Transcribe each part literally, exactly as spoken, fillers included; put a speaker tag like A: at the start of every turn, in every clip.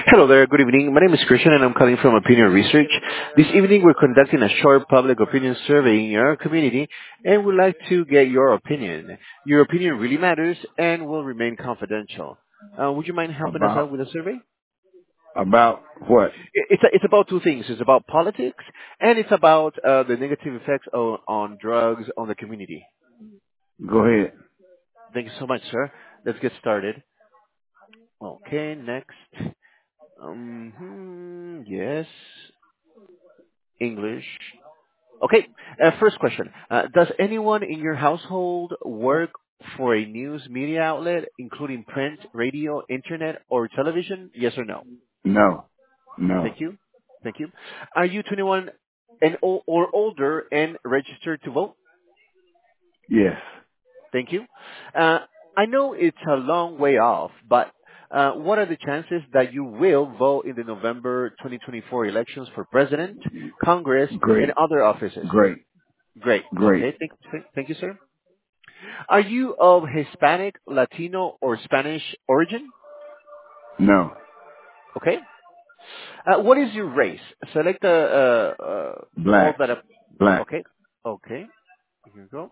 A: Hello there. Good evening. My name is Christian, and I'm calling from Opinion Research. This evening, we're conducting a short public opinion survey in your community, and we'd like to get your opinion. Your opinion really matters and will remain confidential. Uh, would you mind helping us out
B: About
A: with the survey?
B: about what?
A: I- It's, it's about two things. It's about politics, and it's about uh, the negative effects on, on drugs on the community.
B: Go ahead.
A: Thank you so much, sir. Let's get started. Okay, next. Um, hmm, yes, English. Okay. Uh, first question. Uh, does anyone in your household work for a news media outlet, including print, radio, internet, or television? Yes or no?
B: No. No.
A: Thank you. Thank you. Are you twenty-one and o- or older and registered to vote?
B: Yes.
A: Thank you. Uh, I know it's a long way off, but uh, what are the chances that you will vote in the November twenty twenty-four elections for president, Congress, and
B: Great.
A: other offices?
B: Great.
A: Great.
B: Great.
A: Okay. Thank, thank thank you, sir. Are you of Hispanic, Latino, or Spanish origin?
B: No.
A: Okay. Uh, what is your race? Select a, uh, uh, all
B: Black.
A: that up.
B: Black.
A: Okay. Okay. Here you go.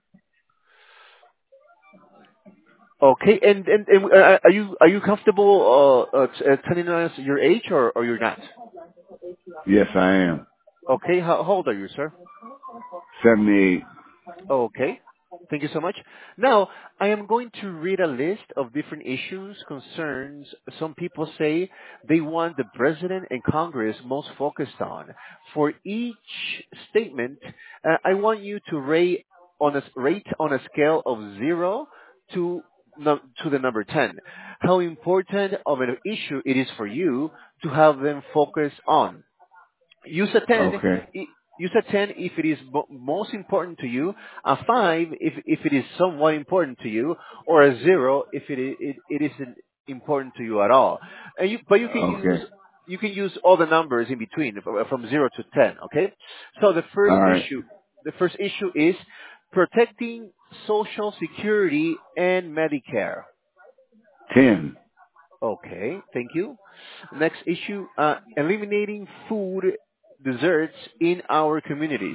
A: Okay. And and, and uh, are you are you comfortable uh, uh, t- uh, telling us your age, or or you're not?
B: Yes, I am.
A: Okay. How, how old are you, sir?
B: Seventy-eight.
A: Okay. Thank you so much. Now, I am going to read a list of different issues, concerns some people say they want the President and Congress most focused on. For each statement, uh, I want you to rate on a, rate on a scale of zero to, no, to the number ten. How important of an issue it is for you to have them focus on. Use a ten.
B: Okay.
A: i- Use a ten if it is mo- most important to you, a five if, if it is somewhat important to you, or a zero if it, i- it, it isn't important to you at all. And you, but you can use
B: Okay.
A: you can use all the numbers in between f- from zero to ten. Okay. So the first
B: All right.
A: issue, the first issue is protecting Social Security and Medicare.
B: Ten.
A: Okay, thank you. Next issue, uh, eliminating food desserts in our communities.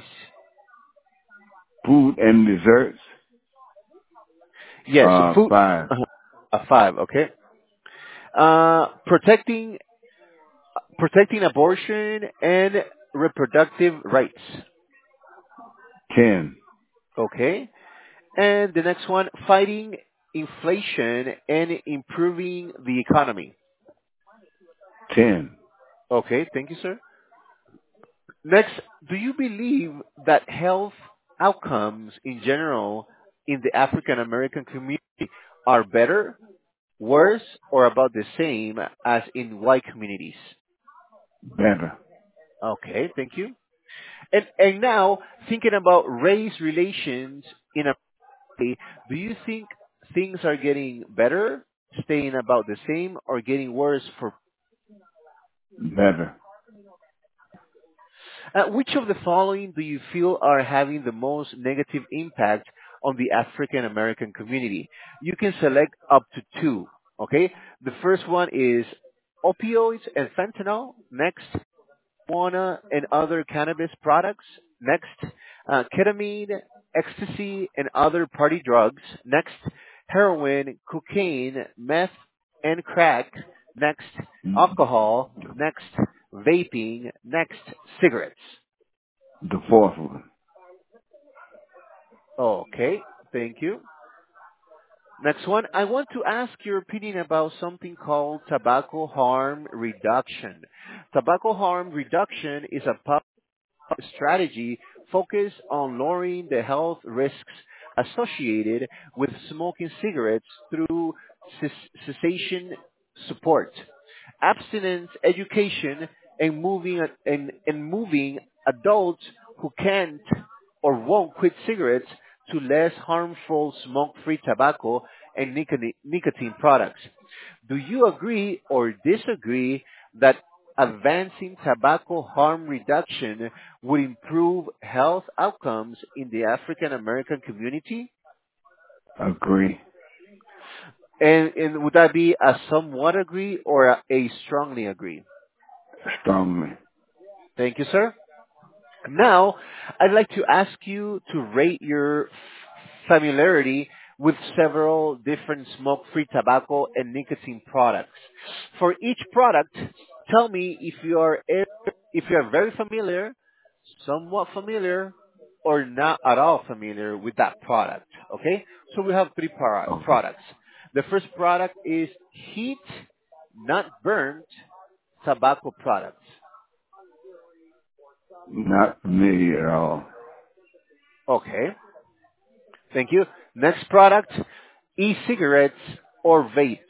B: Food and desserts.
A: Yes,
B: Uh,
A: food,
B: five.
A: uh, a five, okay. Uh, protecting, protecting abortion and reproductive rights.
B: Ten.
A: Okay. And the next one, fighting inflation and improving the economy.
B: Ten.
A: Okay, thank you, sir. Next, do you believe that health outcomes in general in the African American community are better, worse, or about the same as in white communities?
B: Better.
A: Okay, thank you. And and now thinking about race relations in a do you think things are getting better, staying about the same, or getting worse for
B: Better.
A: Uh, which of the following do you feel are having the most negative impact on the African American community? You can select up to two. Okay. The first one is opioids and fentanyl. Next, marijuana and other cannabis products. Next, uh, ketamine, ecstasy, and other party drugs. Next, heroin, cocaine, meth, and crack. Next, alcohol. Next, vaping. Next, cigarettes.
B: The fourth one.
A: Okay, thank you. Next one, I want to ask your opinion about something called tobacco harm reduction. Tobacco harm reduction is a public strategy focused on lowering the health risks associated with smoking cigarettes through ces- cessation support, abstinence education, and moving and, and moving adults who can't or won't quit cigarettes to less harmful smoke-free tobacco and nicotine, nicotine products. Do you agree or disagree that advancing tobacco harm reduction would improve health outcomes in the African American community?
B: Agree.
A: And, and would that be a somewhat agree or a, a strongly agree?
B: Strongly.
A: Thank you, sir. Now, I'd like to ask you to rate your familiarity with several different smoke-free tobacco and nicotine products. For each product, tell me if you are e- if you are very familiar, somewhat familiar, or not at all familiar with that product. Okay? So we have three pro-
B: Okay.
A: products. The first product is heat, not burnt, tobacco products.
B: Not familiar at all.
A: Okay. Thank you. Next product, e-cigarettes or vapes.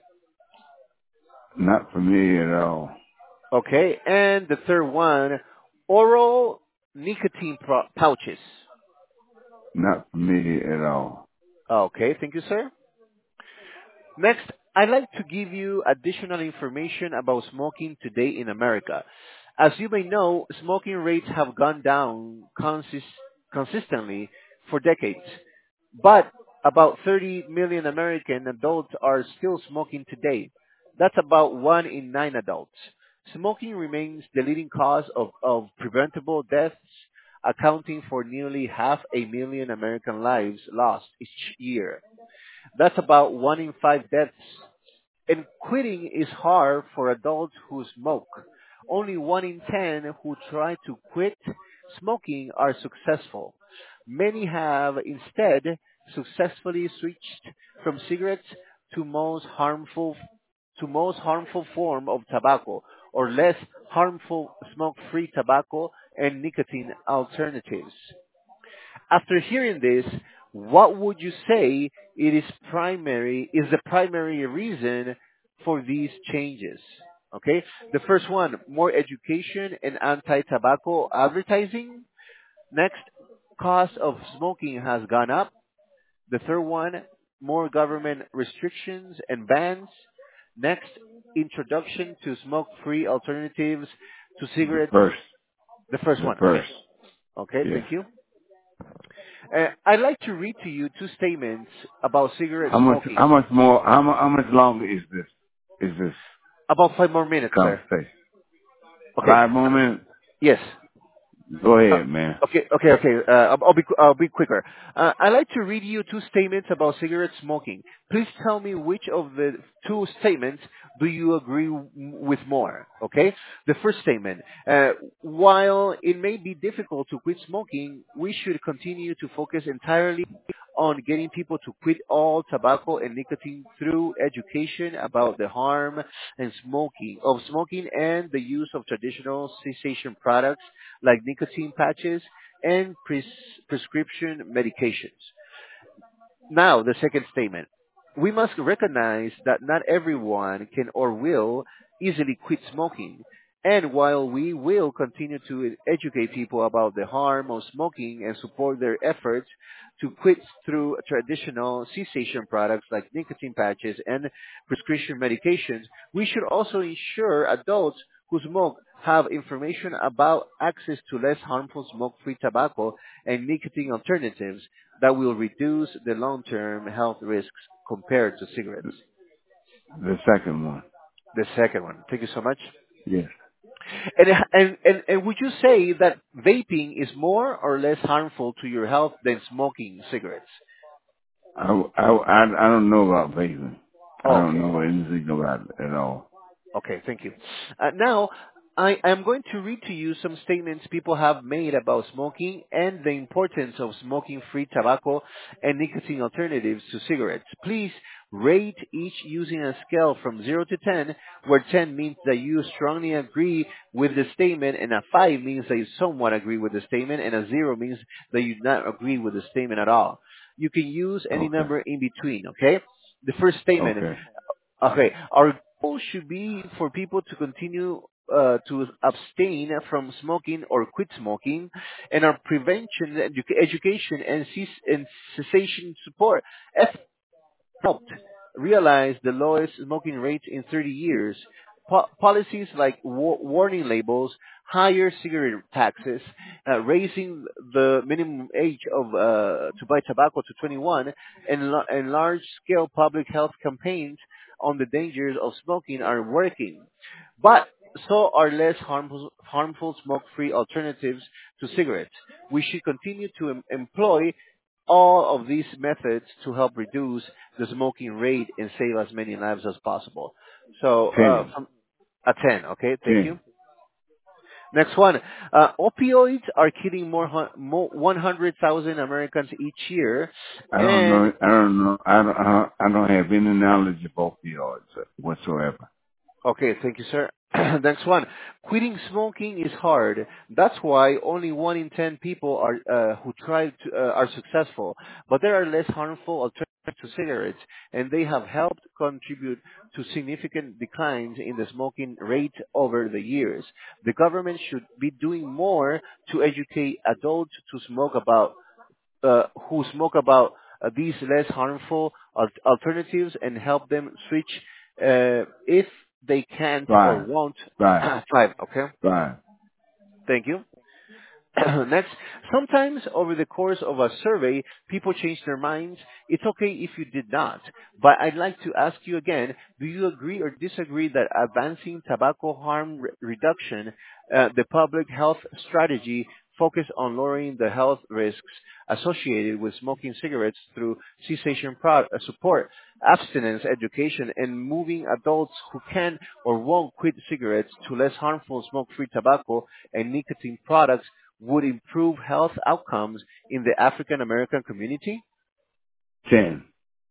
B: Not familiar at all.
A: Okay. And the third one, oral nicotine pro- pouches.
B: Not familiar at all.
A: Okay. Thank you, sir. Next, I'd like to give you additional information about smoking today in America. As you may know, smoking rates have gone down consist- consistently for decades. But about thirty million American adults are still smoking today. That's about one in nine adults. Smoking remains the leading cause of, of preventable deaths, accounting for nearly half a million American lives lost each year. That's about one in five deaths. And quitting is hard for adults who smoke. Only one in ten who try to quit smoking are successful. Many have instead successfully switched from cigarettes to most harmful to most harmful form of tobacco or less harmful smoke-free tobacco and nicotine alternatives. After hearing this, what would you say it is primary is the primary reason for these changes? Okay? The first one, more education and anti-tobacco advertising. Next, cost of smoking has gone up. The third one, more government restrictions and bans. Next, introduction to smoke-free alternatives to
B: The
A: cigarettes.
B: first.
A: The first
B: The
A: one, okay.
B: first.
A: Okay,
B: Yes.
A: thank you. Uh, I'd like to read to you two statements about cigarette
B: How much?
A: smoking.
B: How much more? How much? How much longer is this? Is this
A: About five more minutes, sir.
B: conversation?
A: Okay.
B: Five more minutes.
A: Yes.
B: Go
A: Uh,
B: ahead, man.
A: okay, okay, okay. Uh, I'll, I'll be I'll be quicker. Uh, I'd like to read you two statements about cigarette smoking. Please tell me which of the two statements do you agree w- with more. Okay. The first statement: uh, while it may be difficult to quit smoking, we should continue to focus entirely on getting people to quit all tobacco and nicotine through education about the harm and smoking of smoking and the use of traditional cessation products like nicotine patches and pres- prescription medications. Now, the second statement. We must recognize that not everyone can or will easily quit smoking. And while we will continue to educate people about the harm of smoking and support their efforts to quit through traditional cessation products like nicotine patches and prescription medications, we should also ensure adults who smoke have information about access to less harmful smoke-free tobacco and nicotine alternatives that will reduce the long-term health risks compared to cigarettes.
B: The second one.
A: The second one. Thank you so much.
B: Yes.
A: And, and, and, and would you say that vaping is more or less harmful to your health than smoking cigarettes?
B: I, I, I, I don't know about vaping. I don't
A: Okay.
B: know anything about it at all.
A: Okay, thank you. Uh, now, I am going to read to you some statements people have made about smoking and the importance of smoking-free tobacco and nicotine alternatives to cigarettes. Please rate each using a scale from zero to ten, where ten means that you strongly agree with the statement, and a five means that you somewhat agree with the statement, and a zero means that you do not agree with the statement at all. You can use any
B: Okay.
A: number in between, okay? The first statement.
B: Okay.
A: Okay, our goal should be for people to continue uh, to abstain from smoking or quit smoking, and our prevention, edu- education, and, cease, and cessation support efforts helped realize the lowest smoking rate in thirty years. Po- policies like wa- warning labels, higher cigarette taxes, uh, raising the minimum age of uh, to buy tobacco to twenty-one, and, la- and large-scale public health campaigns on the dangers of smoking are working. But so are less harmful, harmful smoke-free alternatives to cigarettes. We should continue to em- employ all of these methods to help reduce the smoking rate and save as many lives as possible. So, uh,
B: ten,
A: from a ten, okay, thank you.
B: ten.
A: Next one. Uh, opioids are killing more, hun- more one hundred thousand Americans each year.
B: I don't
A: And,
B: know. I don't know. I don't. I I don't have any knowledge of opioids whatsoever.
A: okay, thank you, sir. Next one. Quitting smoking is hard. That's why only one in ten people are, uh, who try to, uh, are successful. But there are less harmful alternatives to cigarettes, and they have helped contribute to significant declines in the smoking rate over the years. The government should be doing more to educate adults to smoke about uh, who smoke about uh, these less harmful al- alternatives and help them switch uh, if they can't or
B: Five,
A: won't
B: five,
A: drive. Okay,
B: five.
A: thank you. Next, sometimes over the course of a survey, people change their minds. It's okay if you did not. But I'd like to ask you again, do you agree or disagree that advancing tobacco harm re- reduction, uh, the public health strategy, focus on lowering the health risks associated with smoking cigarettes through cessation pro- uh, support, abstinence education, and moving adults who can or won't quit cigarettes to less harmful smoke-free tobacco and nicotine products would improve health outcomes in the African American community?
B: Ten.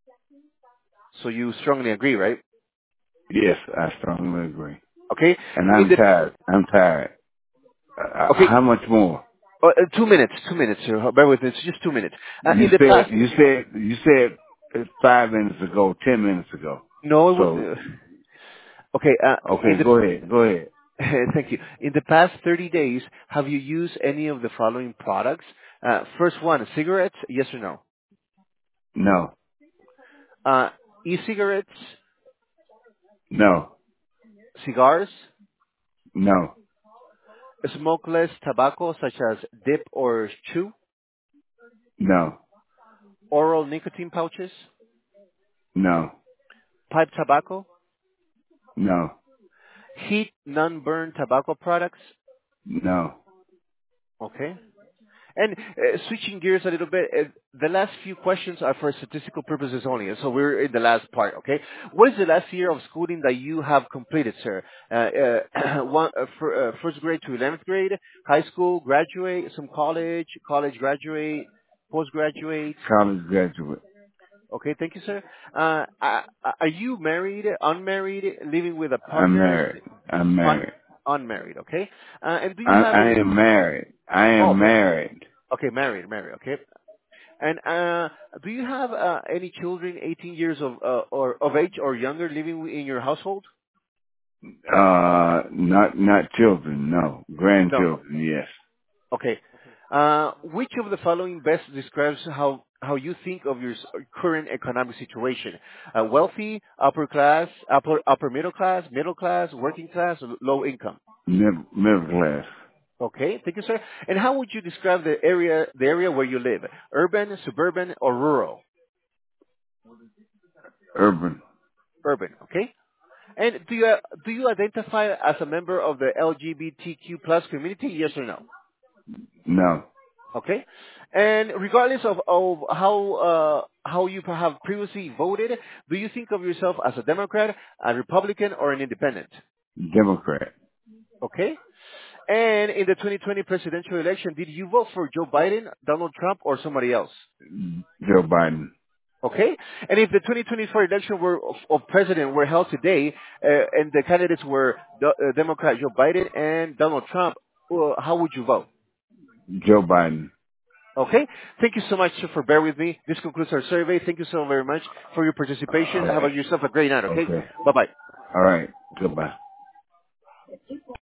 A: So you strongly agree, right?
B: Yes, I strongly agree.
A: Okay.
B: And
A: In
B: I'm
A: the
B: tired. I'm tired. Uh,
A: okay,
B: how much more?
A: uh, uh, two minutes, two minutes, sir. Bear with me. It's just two minutes. Uh,
B: You
A: in the
B: said.
A: past,
B: You said. You said it five minutes ago. Ten minutes ago.
A: no, it would.
B: So
A: Uh, okay. Uh, in
B: okay,
A: the
B: go ahead. Go ahead.
A: thank you. In the past thirty days, have you used any of the following products? Uh, first one, cigarettes. Yes or no?
B: No.
A: Uh, e-cigarettes,
B: No.
A: cigars,
B: No.
A: smokeless tobacco such as dip or chew,
B: No.
A: oral nicotine pouches,
B: No.
A: pipe tobacco,
B: No.
A: heat non-burn tobacco products.
B: No.
A: Okay. And uh, switching gears a little bit, uh, the last few questions are for statistical purposes only. So we're in the last part, okay? What is the last year of schooling that you have completed, sir? Uh, uh, one, uh, for, uh, first grade to eleventh grade, high school, graduate, some college, college graduate, postgraduate.
B: College graduate.
A: Okay, thank you, sir. Uh, are are you married, unmarried, living with a
B: I'm
A: partner?
B: married. I'm
A: Un-
B: married.
A: unmarried, okay? Uh, and do
B: I,
A: you have
B: I
A: any?
B: am married. I
A: Oh,
B: am
A: okay.
B: married.
A: Okay, married, married, okay. And uh, do you have uh, any children eighteen years of uh, or of age or younger living in your household?
B: Uh, not not children. No,
A: No.
B: grandchildren. Yes.
A: Okay. Uh, which of the following best describes how how you think of your s- current economic situation? Uh, wealthy, upper class, upper upper middle class, middle class, working class, or low income.
B: Middle, middle class.
A: Okay, thank you, sir. And how would you describe the area the area where you live? Urban, suburban, or rural?
B: Urban.
A: Urban. Okay. And do you do you identify as a member of the L G B T Q plus community? Yes or no?
B: No.
A: Okay. And regardless of, of how uh, how you have previously voted, do you think of yourself as a Democrat, a Republican, or an Independent?
B: Democrat.
A: Okay. And in the twenty twenty presidential election, did you vote for Joe Biden, Donald Trump, or somebody else?
B: Joe Biden.
A: Okay. And if the twenty twenty-four election were of, of president were held today, uh, and the candidates were the, uh, Democrat Joe Biden and Donald Trump, uh, how would you vote?
B: Joe Biden.
A: Okay. Thank you so much for bear with me. This concludes our survey. Thank you so very much for your participation.
B: All
A: Have
B: right.
A: yourself a great night. Okay.
B: Okay.
A: Bye bye.
B: All right. Goodbye.